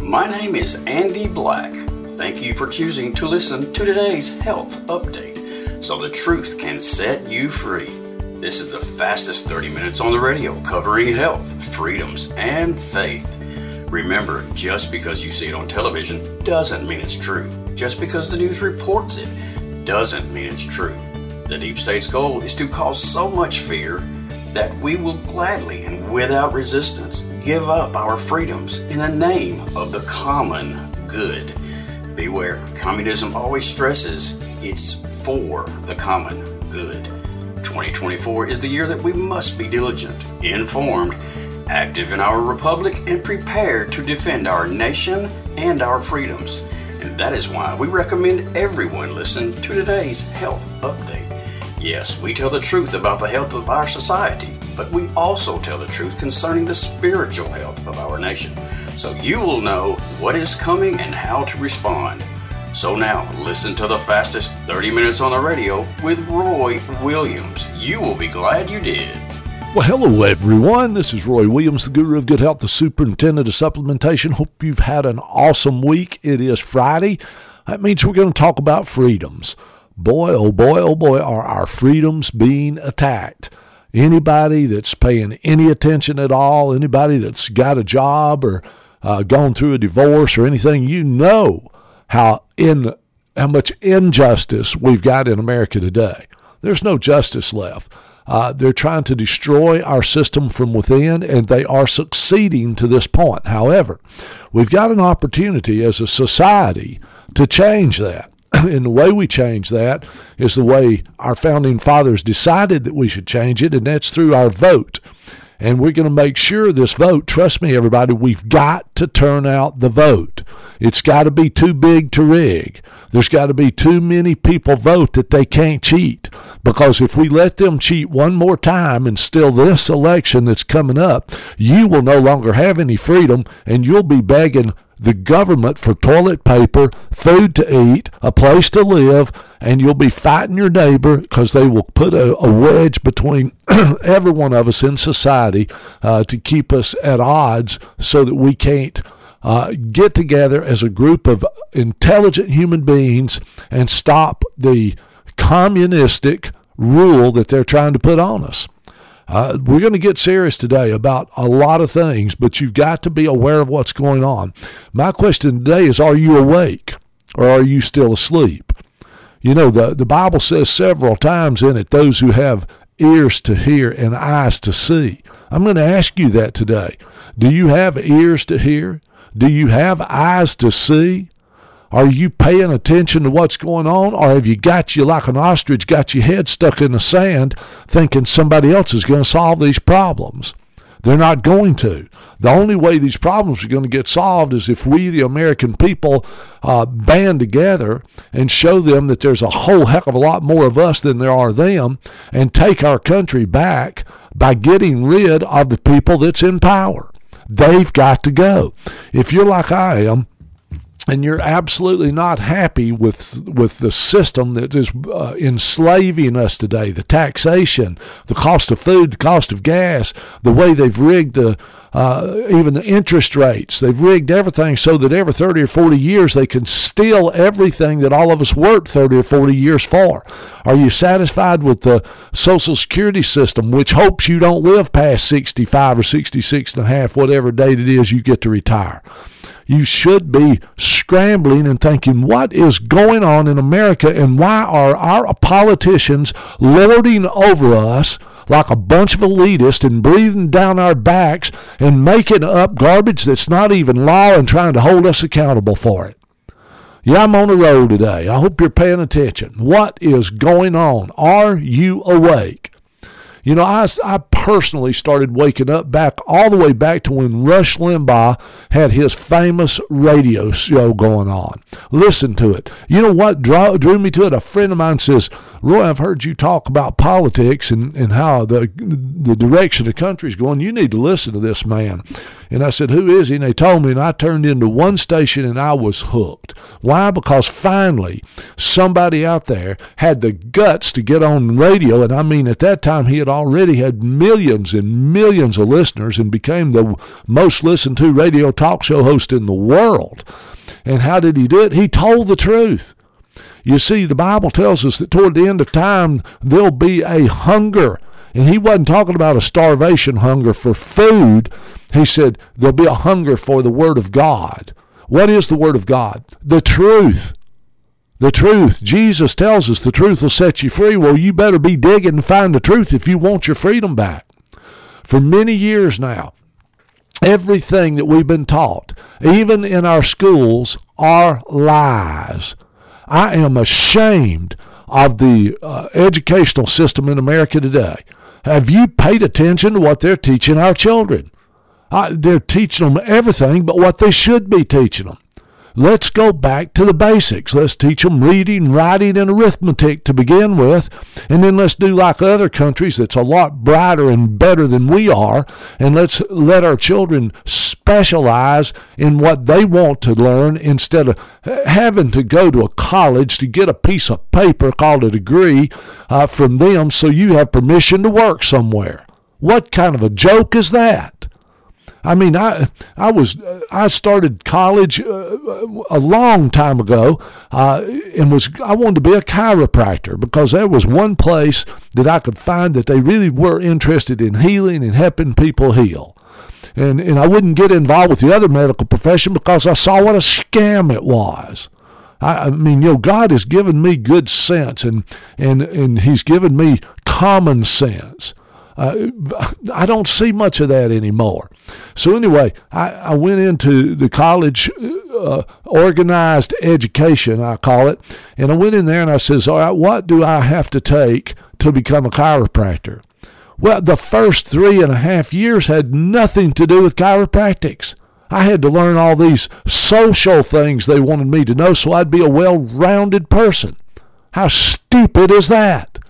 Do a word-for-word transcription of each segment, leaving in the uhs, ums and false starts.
My name is Andy Black. Thank you for choosing to listen to today's health update so the truth can set you free. This is the fastest thirty minutes on the radio covering health, freedoms, and faith. Remember, just because you see it on television doesn't mean it's true. Just because the news reports it doesn't mean it's true. The deep state's goal is to cause so much fear that we will gladly and without resistance give up our freedoms in the name of the common good. Beware, communism always stresses it's for the common good. twenty twenty-four is the year that we must be diligent, informed, active in our republic, and prepared to defend our nation and our freedoms. And that is why we recommend everyone listen to today's health update. Yes, we tell the truth about the health of our society, but we also tell the truth concerning the spiritual health of our nation. So you will know what is coming and how to respond. So now, listen to the fastest thirty minutes on the radio with Roy Williams. You will be glad you did. Well, hello, everyone. This is Roy Williams, the guru of good health, the superintendent of supplementation. Hope you've had an awesome week. It is Friday. That means we're going to talk about freedoms. Boy, oh boy, oh boy, are our freedoms being attacked. Anybody that's paying any attention at all, anybody that's got a job or uh, gone through a divorce or anything, you know how in how much injustice we've got in America today. There's no justice left. Uh, they're trying to destroy our system from within, and they are succeeding to this point. However, we've got an opportunity as a society to change that. And the way we change that is the way our founding fathers decided that we should change it, and that's through our vote. And we're going to make sure this vote, trust me, everybody, we've got to turn out the vote. It's got to be too big to rig. There's got to be too many people vote that they can't cheat. Because if we let them cheat one more time and steal this election that's coming up, you will no longer have any freedom, and you'll be begging the government for toilet paper, food to eat, a place to live, and you'll be fighting your neighbor because they will put a, a wedge between every one of us in society uh, to keep us at odds so that we can't uh, get together as a group of intelligent human beings and stop the communistic rule that they're trying to put on us. Uh, we're going to get serious today about a lot of things, but you've got to be aware of what's going on. My question today is, are you awake or are you still asleep? You know, the, the Bible says several times in it, those who have ears to hear and eyes to see. I'm going to ask you that today. Do you have ears to hear? Do you have eyes to see? Are you paying attention to what's going on, or have you got you like an ostrich, got your head stuck in the sand thinking somebody else is going to solve these problems? They're not going to. The only way these problems are going to get solved is if we, the American people, uh, band together and show them that there's a whole heck of a lot more of us than there are them, and take our country back by getting rid of the people that's in power. They've got to go. If you're like I am, and you're absolutely not happy with with the system that is uh, enslaving us today, the taxation, the cost of food, the cost of gas, the way they've rigged the uh, even the interest rates. They've rigged everything so that every thirty or forty years they can steal everything that all of us worked thirty or forty years for. Are you satisfied with the Social Security system, which hopes you don't live past sixty-five or sixty-six and a half, whatever date it is you get to retire? You should be scrambling and thinking, what is going on in America, and why are our politicians lording over us like a bunch of elitists and breathing down our backs and making up garbage that's not even law and trying to hold us accountable for it? Yeah, I'm on the road today. I hope you're paying attention. What is going on? Are you awake? You know, I, I personally started waking up back all the way back to when Rush Limbaugh had his famous radio show going on. Listen to it. You know what drew, drew me to it? A friend of mine says, Roy, I've heard you talk about politics and, and how the the direction the country's going. You need to listen to this man. And I said, who is he? And they told me, and I turned into one station and I was hooked. Why? Because finally somebody out there had the guts to get on radio. And I mean, at that time he had already had millions millions and millions of listeners and became the most listened to radio talk show host in the world. And how did he do it? He told the truth. You see, the Bible tells us that toward the end of time, there'll be a hunger. And he wasn't talking about a starvation hunger for food. He said there'll be a hunger for the Word of God. What is the Word of God? The truth. The truth. Jesus tells us the truth will set you free. Well, you better be digging and find the truth if you want your freedom back. For many years now, everything that we've been taught, even in our schools, are lies. I am ashamed of the uh, educational system in America today. Have you paid attention to what they're teaching our children? Uh, they're teaching them everything but what they should be teaching them. Let's go back to the basics. Let's teach them reading, writing, and arithmetic to begin with, and then let's do like other countries that's a lot brighter and better than we are, and let's let our children specialize in what they want to learn instead of having to go to a college to get a piece of paper called a degree uh, from them so you have permission to work somewhere. What kind of a joke is that? I mean, I I was I started college uh, a long time ago, uh, and was I wanted to be a chiropractor because there was one place that I could find that they really were interested in healing and helping people heal, and and I wouldn't get involved with the other medical profession because I saw what a scam it was. I, I mean, you know, God has given me good sense, and and and He's given me common sense. Uh, I don't see much of that anymore. So anyway, I, I went into the college uh, organized education, I call it, and I went in there and I says, all right, what do I have to take to become a chiropractor? Well, the first three and a half years had nothing to do with chiropractics. I had to learn all these social things they wanted me to know so I'd be a well-rounded person. How stupid is that?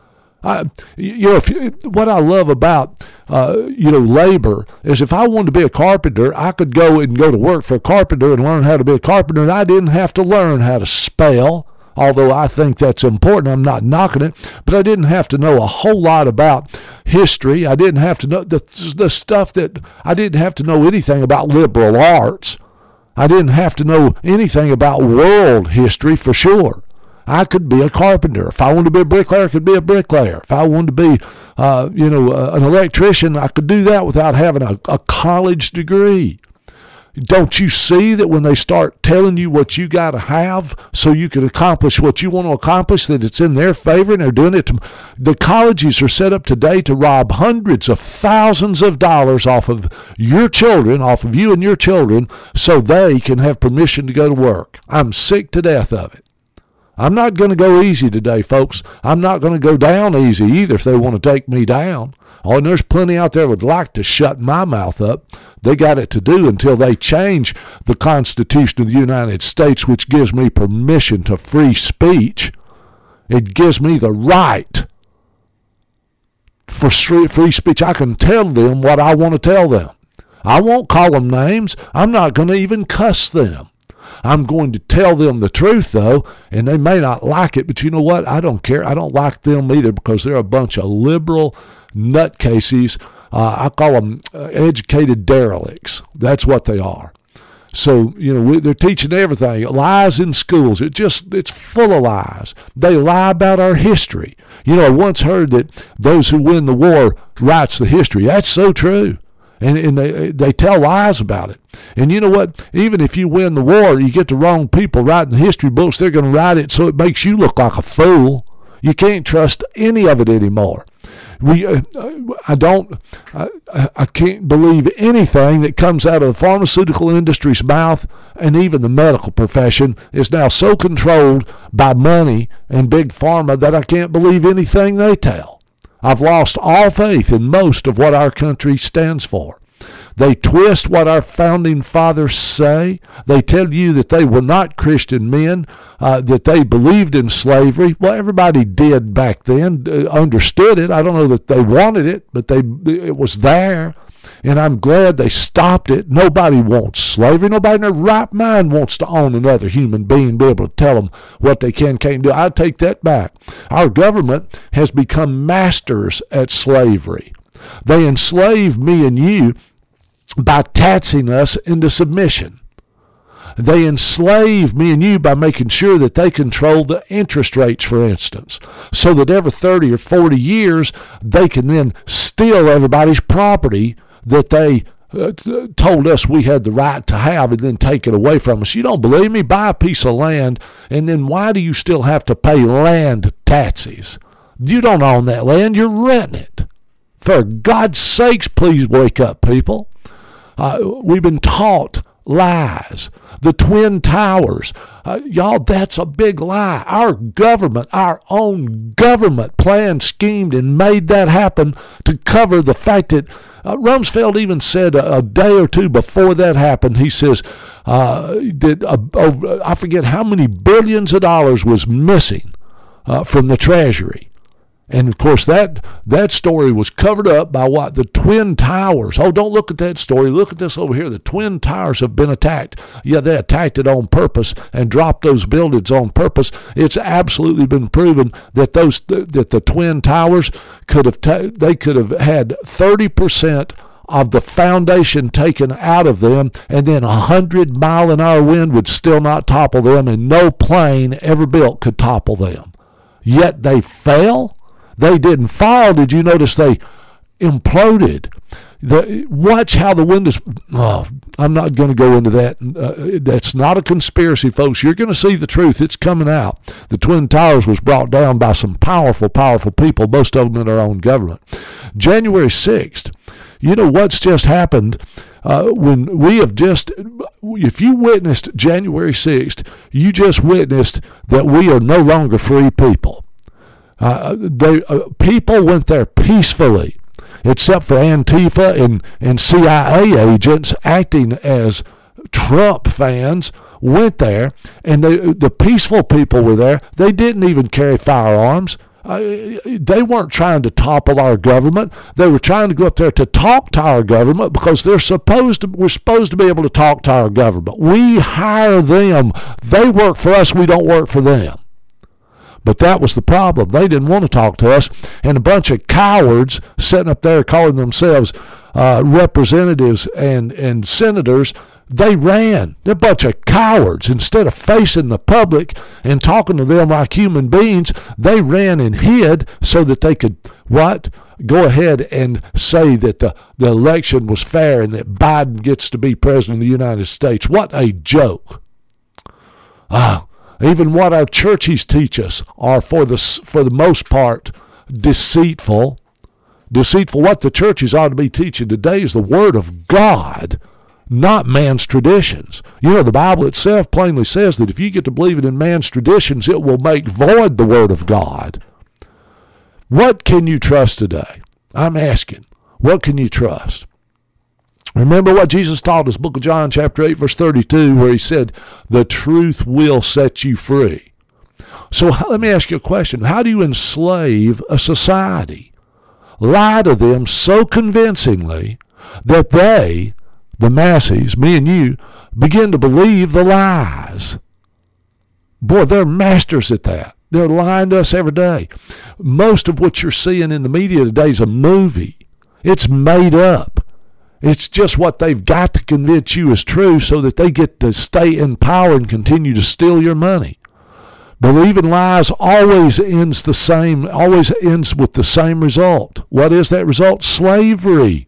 I, you know, if you, what I love about, uh, you know, labor is if I wanted to be a carpenter, I could go and go to work for a carpenter and learn how to be a carpenter, and I didn't have to learn how to spell, although I think that's important. I'm not knocking it, but I didn't have to know a whole lot about history. I didn't have to know the, the stuff that, I didn't have to know anything about liberal arts. I didn't have to know anything about world history for sure. I could be a carpenter. If I wanted to be a bricklayer, I could be a bricklayer. If I wanted to be, uh, you know, uh, an electrician, I could do that without having a, a college degree. Don't you see that when they start telling you what you got to have so you can accomplish what you want to accomplish, that it's in their favor and they're doing it? To, the colleges are set up today to rob hundreds of thousands of dollars off of your children, off of you and your children, so they can have permission to go to work. I'm sick to death of it. I'm not going to go easy today, folks. I'm not going to go down easy either if they want to take me down. Oh, and there's plenty out there would like to shut my mouth up. They got it to do until they change the Constitution of the United States, which gives me permission to free speech. It gives me the right for free speech. I can tell them what I want to tell them. I won't call them names. I'm not going to even cuss them. I'm going to tell them the truth, though, and they may not like it, but you know what? I don't care. I don't like them either because they're a bunch of liberal nutcases. Uh, I call them uh, educated derelicts. That's what they are. So, you know, we, they're teaching everything. Lies in schools. It just, it's full of lies. They lie about our history. You know, I once heard that those who win the war writes the history. That's so true. And, and they they tell lies about it. And you know what? Even if you win the war, you get the wrong people writing the history books, they're going to write it so it makes you look like a fool. You can't trust any of it anymore. We, uh, I don't, I, I can't believe anything that comes out of the pharmaceutical industry's mouth, and even the medical profession is now so controlled by money and big pharma that I can't believe anything they tell. I've lost all faith in most of what our country stands for. They twist what our founding fathers say. They tell you that they were not Christian men, uh, that they believed in slavery. Well, everybody did back then, uh, understood it. I don't know that they wanted it, but they it was there. And I'm glad they stopped it. Nobody wants slavery. Nobody in their right mind wants to own another human being, be able to tell them what they can, can't do. I take that back. Our government has become masters at slavery. They enslave me and you by taxing us into submission. They enslave me and you by making sure that they control the interest rates, for instance, so that every thirty or forty years they can then steal everybody's property that they uh, told us we had the right to have and then take it away from us. You don't believe me? Buy a piece of land, and then why do you still have to pay land taxes? You don't own that land. You're renting it. For God's sakes, please wake up, people. Uh, we've been taught lies. The Twin Towers. Uh, y'all, that's a big lie. Our government, our own government planned, schemed, and made that happen to cover the fact that uh, Rumsfeld even said a, a day or two before that happened, he says, uh, that, uh, uh, I forget how many billions of dollars was missing uh, from the Treasury. And, of course, that that story was covered up by what? The Twin Towers. Oh, don't look at that story. Look at this over here. The Twin Towers have been attacked. Yeah, they attacked it on purpose and dropped those buildings on purpose. It's absolutely been proven that those that the Twin Towers could have ta- they could have had thirty percent of the foundation taken out of them, and then a hundred mile an hour wind would still not topple them, and no plane ever built could topple them. Yet they fell. They didn't fall. Did you notice they imploded? The, watch how the wind is. Oh, I'm not going to go into that. Uh, that's not a conspiracy, folks. You're going to see the truth. It's coming out. The Twin Towers was brought down by some powerful, powerful people, most of them in our own government. January sixth, you know what's just happened? Uh, when we have just, if you witnessed January sixth, you just witnessed that we are no longer free people. Uh, they, uh, people went there peacefully, except for Antifa and, and C I A agents acting as Trump fans went there, and they, the peaceful people were there. They didn't even carry firearms. Uh, they weren't trying to topple our government. They were trying to go up there to talk to our government because they're supposed to. We're supposed to be able to talk to our government. We hire them. They work for us. We don't work for them. But that was the problem. They didn't want to talk to us. And a bunch of cowards sitting up there calling themselves uh, representatives and, and senators, they ran. They're a bunch of cowards. Instead of facing the public and talking to them like human beings, they ran and hid so that they could, what? Go ahead and say that the, the election was fair and that Biden gets to be president of the United States. What a joke. Ah. Even what our churches teach us are, for the for the most part, deceitful. Deceitful. What the churches ought to be teaching today is the Word of God, not man's traditions. You know, the Bible itself plainly says that if you get to believing in man's traditions, it will make void the Word of God. What can you trust today? I'm asking. What can you trust? Remember what Jesus taught us, book of John, chapter eight, verse thirty-two, where he said, the truth will set you free. So let me ask you a question. How do you enslave a society? Lie to them so convincingly that they, the masses, me and you, begin to believe the lies. Boy, they're masters at that. They're lying to us every day. Most of what you're seeing in the media today is a movie. It's made up. It's just what they've got to convince you is true so that they get to stay in power and continue to steal your money. Believing lies always ends the same, always ends with the same result. What is that result? Slavery.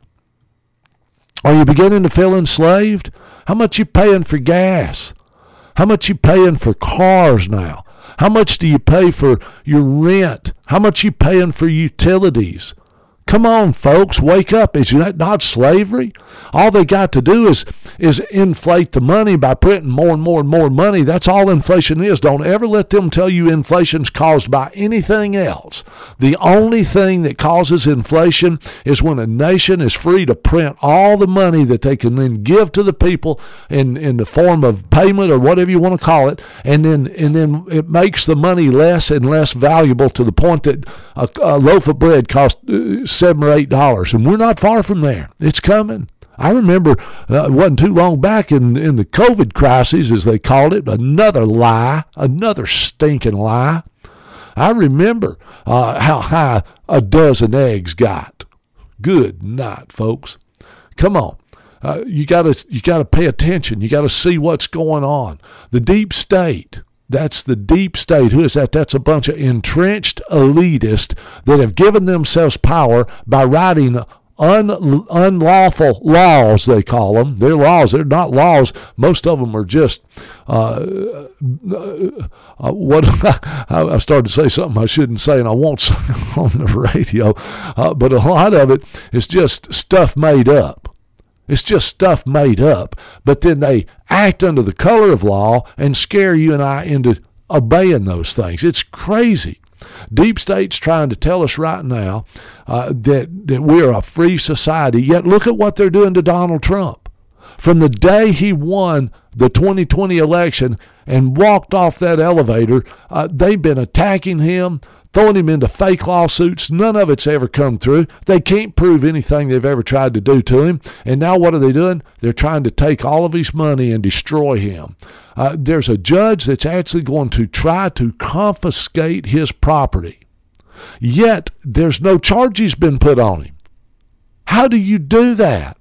Are you beginning to feel enslaved? How much you paying for gas? How much you paying for cars now? How much do you pay for your rent? How much you paying for utilities? Come on, folks, wake up. Is that not slavery? All they got to do is, is inflate the money by printing more and more and more money. That's all inflation is. Don't ever let them tell you inflation's caused by anything else. The only thing that causes inflation is when a nation is free to print all the money that they can then give to the people in, in the form of payment or whatever you want to call it, and then and then it makes the money less and less valuable to the point that a, a loaf of bread costs uh, seven or eight dollars, and we're not far from there. It's coming. I remember uh, it wasn't too long back in, in the COVID crisis, as they called it, another lie, another stinking lie. I remember uh, how high a dozen eggs got. Good night, folks. Come on. Uh, you gotta you gotta pay attention. You gotta see what's going on. The deep state. That's the deep state. Who is that? That's a bunch of entrenched elitists that have given themselves power by writing un, unlawful laws, they call them. They're laws. They're not laws. Most of them are just, uh, uh, what I started to say something I shouldn't say, and I won't say on the radio, uh, but a lot of it is just stuff made up. It's just stuff made up, but then they act under the color of law and scare you and I into obeying those things. It's crazy. Deep State's trying to tell us right now uh, that, that we're a free society, yet look at what they're doing to Donald Trump. From the day he won the twenty twenty election and walked off that elevator, uh, they've been attacking him, throwing him into fake lawsuits. None of it's ever come through. They can't prove anything they've ever tried to do to him. And now what are they doing? They're trying to take all of his money and destroy him. Uh, there's a judge that's actually going to try to confiscate his property. Yet there's no charges been put on him. How do you do that?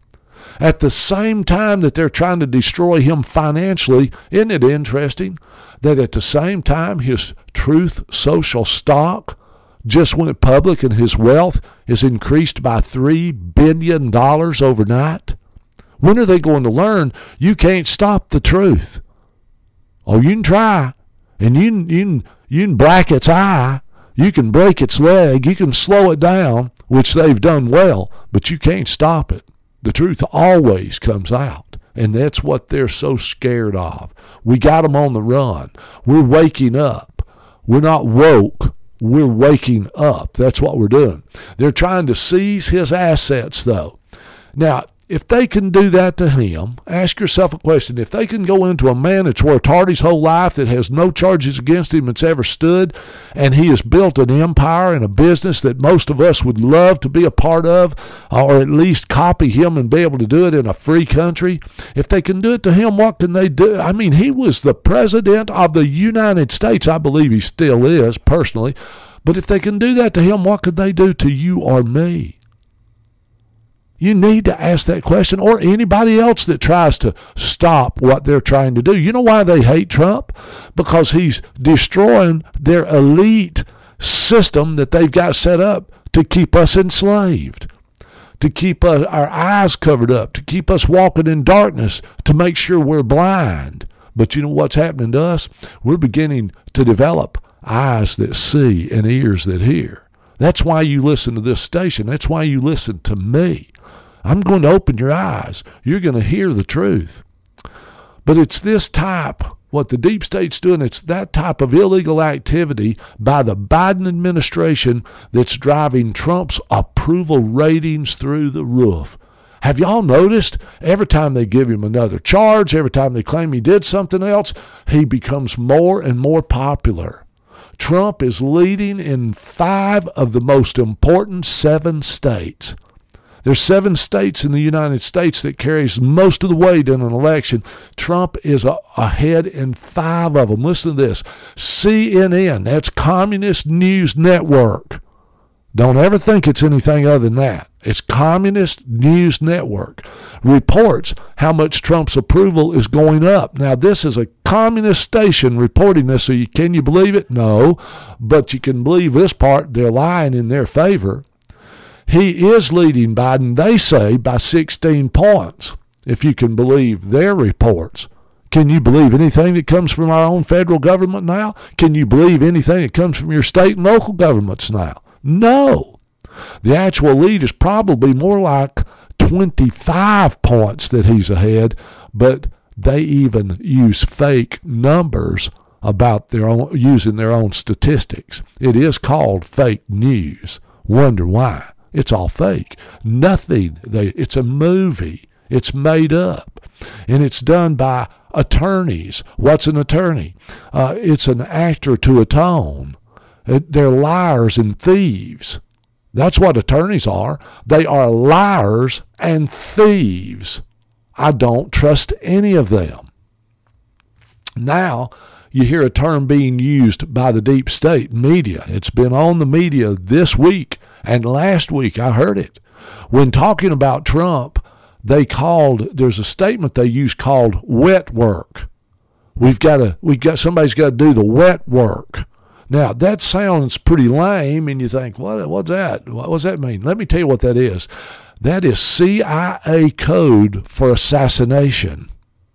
At the same time that they're trying to destroy him financially, isn't it interesting that at the same time his Truth Social stock just went public and his wealth is increased by three billion dollars overnight? When are they going to learn you can't stop the truth? Oh, you can try, and you can, you can, you can black its eye, you can break its leg, you can slow it down, which they've done well, but you can't stop it. The truth always comes out, and that's what they're so scared of. We got them on the run. We're waking up. We're not woke. We're waking up. That's what we're doing. They're trying to seize his assets, though. Now, if they can do that to him, ask yourself a question. If they can go into a man that's worked hard his whole life, that has no charges against him that's ever stood, and he has built an empire and a business that most of us would love to be a part of, or at least copy him and be able to do it in a free country, if they can do it to him, what can they do? I mean, he was the president of the United States. I believe he still is, personally. But if they can do that to him, what could they do to you or me? You need to ask that question, or anybody else that tries to stop what they're trying to do. You know why they hate Trump? Because he's destroying their elite system that they've got set up to keep us enslaved, to keep uh, our eyes covered up, to keep us walking in darkness, to make sure we're blind. But you know what's happening to us? We're beginning to develop eyes that see and ears that hear. That's why you listen to this station. That's why you listen to me. I'm going to open your eyes. You're going to hear the truth. But it's this type, what the deep state's doing, it's that type of illegal activity by the Biden administration that's driving Trump's approval ratings through the roof. Have y'all noticed every time they give him another charge, every time they claim he did something else, he becomes more and more popular. Trump is leading in five of the most important seven states. There's seven states in the United States that carries most of the weight in an election. Trump is a, ahead in five of them. Listen to this. C N N, that's Communist News Network. Don't ever think it's anything other than that. It's Communist News Network. Reports how much Trump's approval is going up. Now, this is a communist station reporting this, so you, can you believe it? No. But you can believe this part. They're lying in their favor. He is leading Biden, they say, by sixteen points, if you can believe their reports. Can you believe anything that comes from our own federal government now? Can you believe anything that comes from your state and local governments now? No. The actual lead is probably more like twenty-five points that he's ahead, but they even use fake numbers about their own, using their own statistics. It is called fake news. Wonder why? It's all fake. Nothing. They, it's a movie. It's made up. And it's done by attorneys. What's an attorney? Uh, it's an actor to atone. It, they're liars and thieves. That's what attorneys are. They are liars and thieves. I don't trust any of them. Now, you hear a term being used by the deep state media. It's been on the media this week, and last week I heard it. When talking about Trump, they called, there's a statement they use called wet work. We've got to, we've got, somebody's got to do the wet work. Now, that sounds pretty lame, and you think, what, what's that? What does that mean? Let me tell you what that is. That is C I A code for assassination.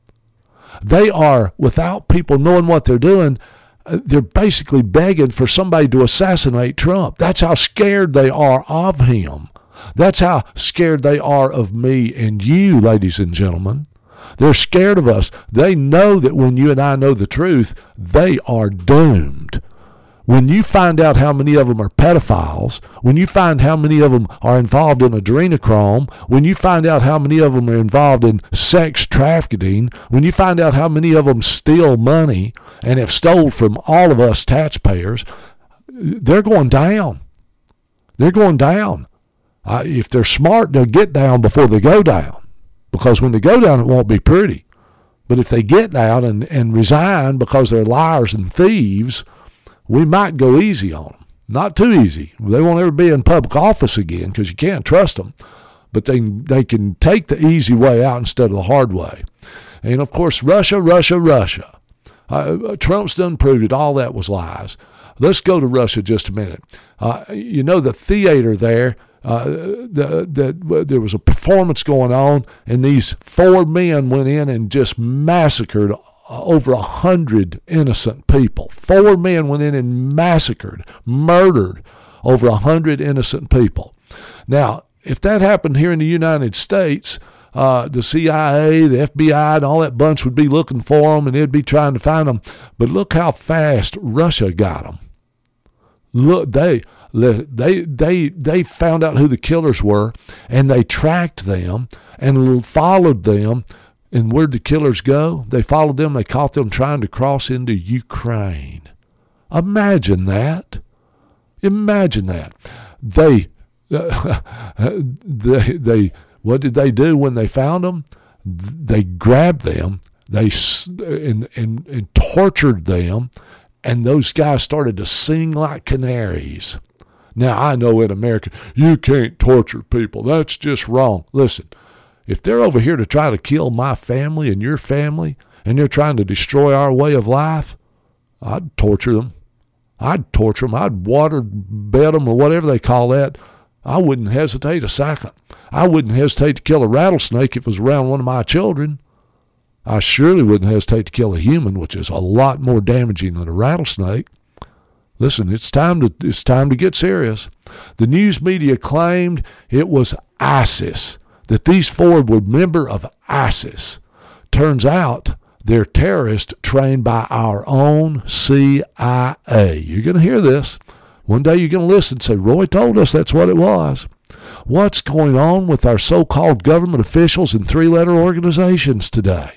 They are, without people knowing what they're doing, they're basically begging for somebody to assassinate Trump. That's how scared they are of him. That's how scared they are of me and you, ladies and gentlemen. They're scared of us. They know that when you and I know the truth, they are doomed. When you find out how many of them are pedophiles, when you find how many of them are involved in adrenochrome, when you find out how many of them are involved in sex trafficking, when you find out how many of them steal money and have stole from all of us taxpayers, they're going down. They're going down. Uh, if they're smart, they'll get down before they go down, because when they go down, it won't be pretty. But if they get down and, and resign because they're liars and thieves, we might go easy on them. Not too easy. They won't ever be in public office again because you can't trust them. But they, they can take the easy way out instead of the hard way. And, of course, Russia, Russia, Russia. Uh, Trump's done proved it. All that was lies. Let's go to Russia just a minute. Uh, you know, the theater there, uh, the, the, there was a performance going on, and these four men went in and just massacred over a hundred innocent people. Four men went in and massacred, murdered over a hundred innocent people. Now, if that happened here in the United States, uh, the C I A, the F B I, and all that bunch would be looking for them, and they'd be trying to find them. But look how fast Russia got them. Look, they they they they found out who the killers were, and they tracked them and followed them. And where'd the killers go? They followed them. They caught them trying to cross into Ukraine. Imagine that. Imagine that. They, uh, they, they, what did they do when they found them? They grabbed them, they and, and, and tortured them, and those guys started to sing like canaries. Now, I know in America, you can't torture people. That's just wrong. Listen. If they're over here to try to kill my family and your family, and they're trying to destroy our way of life, I'd torture them. I'd torture them. I'd water bed them or whatever they call that. I wouldn't hesitate a second. I wouldn't hesitate to kill a rattlesnake if it was around one of my children. I surely wouldn't hesitate to kill a human, which is a lot more damaging than a rattlesnake. Listen, it's time to it's time to get serious. The news media claimed it was ISIS, that these four were members of ISIS. Turns out they're terrorists trained by our own C I A. You're going to hear this. One day you're going to listen and say, Roy told us that's what it was. What's going on with our so-called government officials and three-letter organizations today?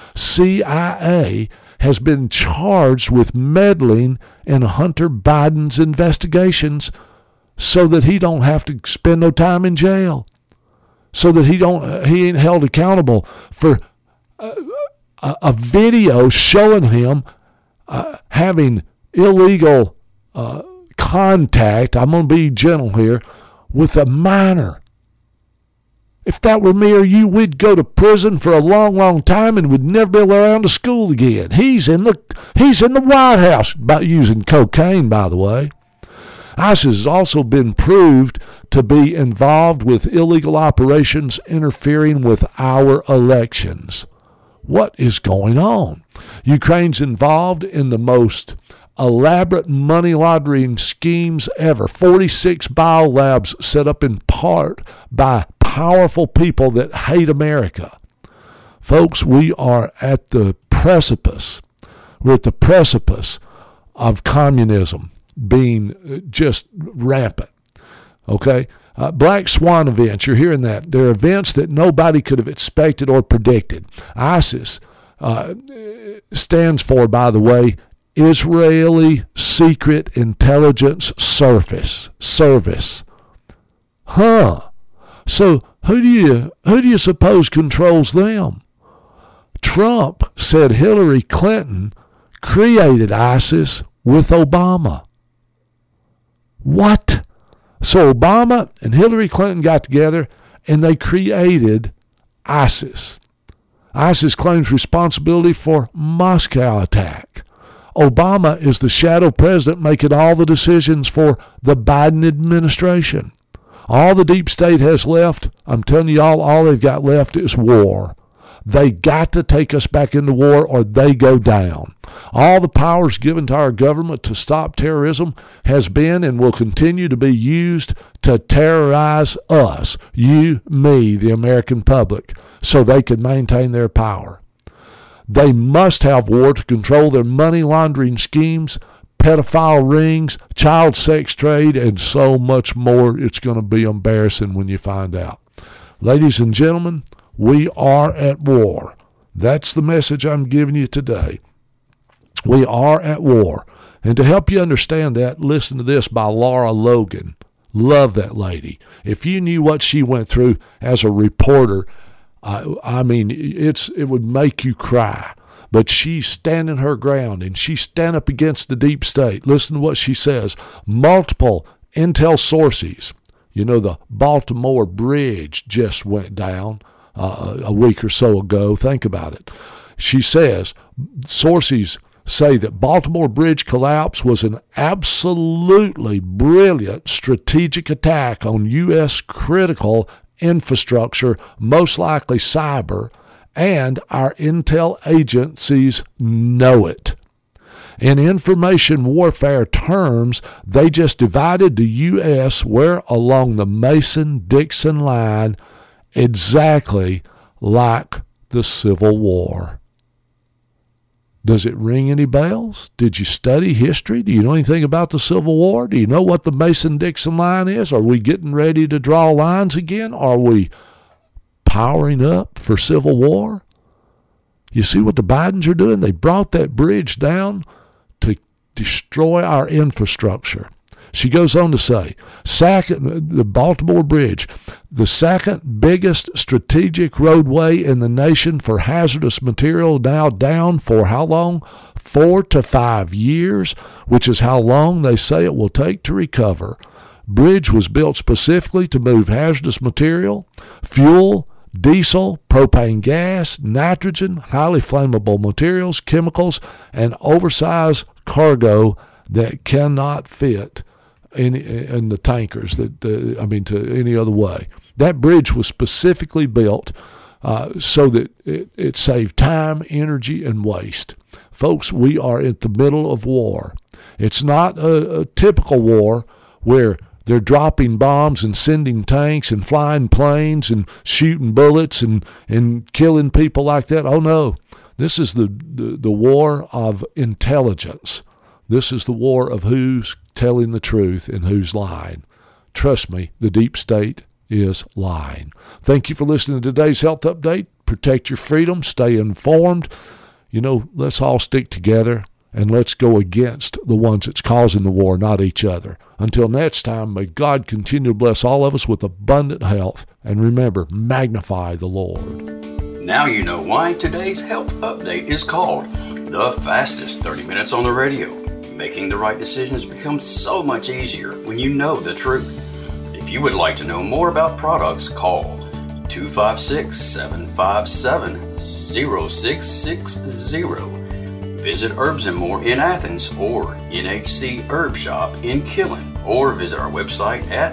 C I A has been charged with meddling in Hunter Biden's investigations so that he don't have to spend no time in jail. So that he don't he ain't held accountable for a, a, a video showing him uh, having illegal uh, contact. I'm going to be gentle here, with a minor. If that were me or you, we'd go to prison for a long, long time and would never be around to school again. He's in the he's in the White House, about using cocaine, by the way. ISIS has also been proved to be involved with illegal operations interfering with our elections. What is going on? Ukraine's involved in the most elaborate money laundering schemes ever. forty-six biolabs set up in part by powerful people that hate America. Folks, we are at the precipice. We're at the precipice of communism being just rampant. Okay? Uh, Black Swan events, you're hearing that. They're events that nobody could have expected or predicted. ISIS uh, stands for, by the way, Israeli Secret Intelligence Service. Service. Huh. So who do you who do you suppose controls them? Trump said Hillary Clinton created ISIS with Obama. What? So Obama and Hillary Clinton got together and they created ISIS. ISIS claims responsibility for Moscow attack. Obama is the shadow president making all the decisions for the Biden administration. All the deep state has left, I'm telling you all, all they've got left is war. They got to take us back into war or they go down. All the powers given to our government to stop terrorism has been and will continue to be used to terrorize us, you, me, the American public, so they can maintain their power. They must have war to control their money laundering schemes, pedophile rings, child sex trade, and so much more. It's going to be embarrassing when you find out. Ladies and gentlemen, we are at war. That's the message I'm giving you today. We are at war. And to help you understand that, listen to this by Lara Logan. Love that lady. If you knew what she went through as a reporter, I, I mean, it's it would make you cry. But she's standing her ground, and she's standing up against the deep state. Listen to what she says. Multiple intel sources. You know, the Baltimore Bridge just went down uh, a week or so ago. Think about it. She says, sources say that Baltimore Bridge collapse was an absolutely brilliant strategic attack on U S critical infrastructure, most likely cyber, and our intel agencies know it. In information warfare terms, they just divided the U S where along the Mason-Dixon line, exactly like the Civil War. Does it ring any bells? Did you study history? Do you know anything about the Civil War? Do you know what the Mason-Dixon line is? Are we getting ready to draw lines again? Are we powering up for Civil War? You see what the Bidens are doing? They brought that bridge down to destroy our infrastructure. She goes on to say, second, the Baltimore Bridge, the second biggest strategic roadway in the nation for hazardous material, now down for how long? Four to five years, which is how long they say it will take to recover. Bridge was built specifically to move hazardous material, fuel, diesel, propane gas, nitrogen, highly flammable materials, chemicals, and oversized cargo that cannot fit in, in the tankers, that uh, I mean, to any other way. That bridge was specifically built uh, so that it, it saved time, energy, and waste. Folks, we are at the middle of war. It's not a, a typical war where they're dropping bombs and sending tanks and flying planes and shooting bullets and, and killing people like that. Oh, no. This is the, the, the war of intelligence. This is the war of who's telling the truth and who's lying. Trust me, the deep state is lying. Thank you for listening to today's Health Update. Protect your freedom. Stay informed. You know, let's all stick together. And let's go against the ones that's causing the war, not each other. Until next time, may God continue to bless all of us with abundant health. And remember, magnify the Lord. Now you know why today's Health Update is called the fastest thirty minutes on the radio. Making the right decisions becomes so much easier when you know the truth. If you would like to know more about products, call two five six, seven five seven, zero six six zero. Visit Herbs and More in Athens or N H C Herb Shop in Killen, or visit our website at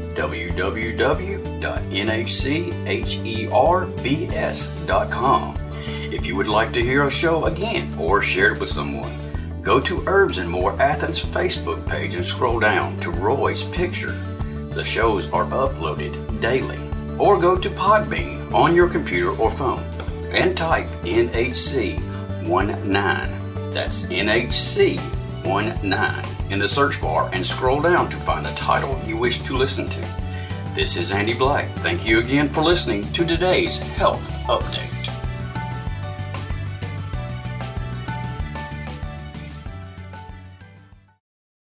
w w w dot n h c herbs dot com. If you would like to hear a show again or share it with someone, go to Herbs and More Athens Facebook page and scroll down to Roy's picture. The shows are uploaded daily. Or go to Podbean on your computer or phone and type N H C nineteen. That's N H C nineteen in the search bar and scroll down to find the title you wish to listen to. This is Andy Black. Thank you again for listening to today's Health Update.